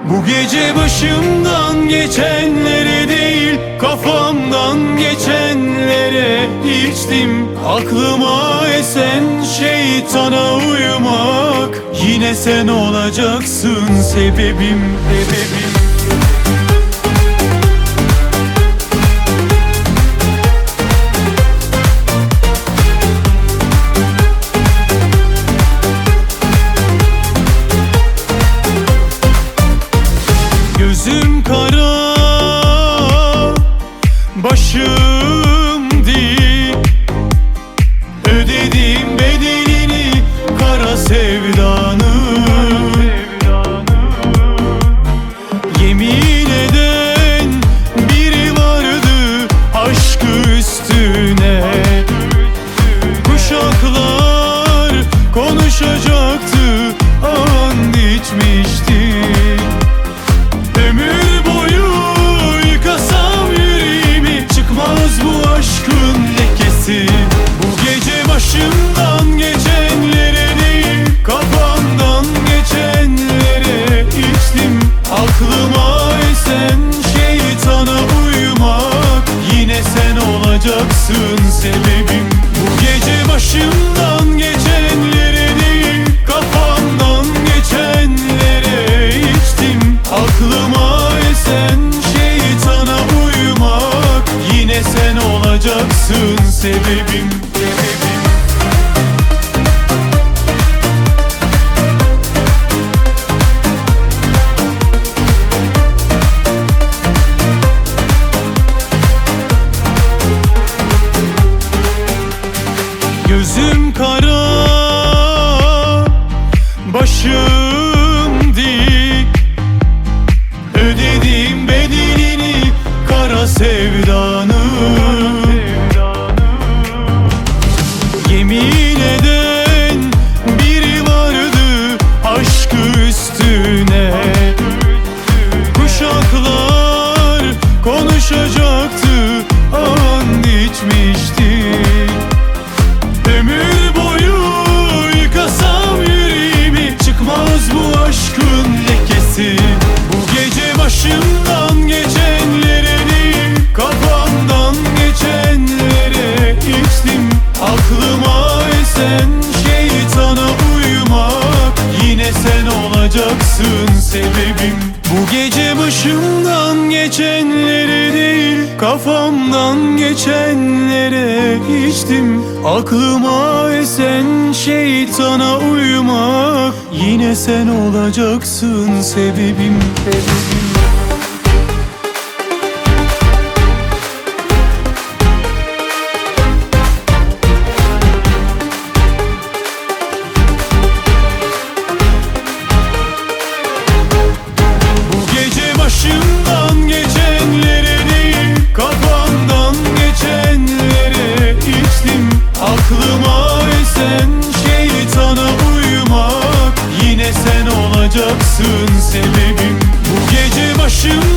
Bu gece başımdan geçenlere değil, kafamdan geçenlere içtim. Aklıma esen şeytana uyumak. Yine sen olacaksın sebebim. Gözüm kara, başım dik. Ödedim bedelini kara sevdanın. Yemin eden biri vardı aşkı üstüne. Kuşaklar konuşacaktı, and içmişti. Ömür boyu yıkasam yüreğimi, çıkmaz bu aşkın lekesi. Bu gece başımdan geçenlere değil, kafamdan geçenlere içtim. Aklıma esen şeytana uyumak. Yine sen olacaksın sebebim. Bu gece başımdan geçenlere değil, kafamdan geçenlere içtim. Aklıma esen şeytana uyumak. Yine sen olacaksın sebebim. Gözüm kara, başım dik. Ödedim bedelini kara sevdanın. Yemin eden biri vardı aşkı üstüne. Kuşaklar konuşacaktı, and içmişti. Ömür boyu yıkasam yüreğimi, çıkmaz bu aşkın lekesi. Bu gece başımdan geçenlere değil, kafamdan geçenlere içtim. Aklıma esen şeytana uyumak. Yine sen olacaksın sebebim. Bu gece başımdan geçenlere değil, kafamdan geçenlere içtim. Aklıma esen şeytana uyumak. Yine sen olacaksın sebebim. Başımdan geçenlere değil, kafamdan geçenlere içtim. Aklıma esen şeytana uyumak. Yine sen olacaksın sebebim. Bu gece başım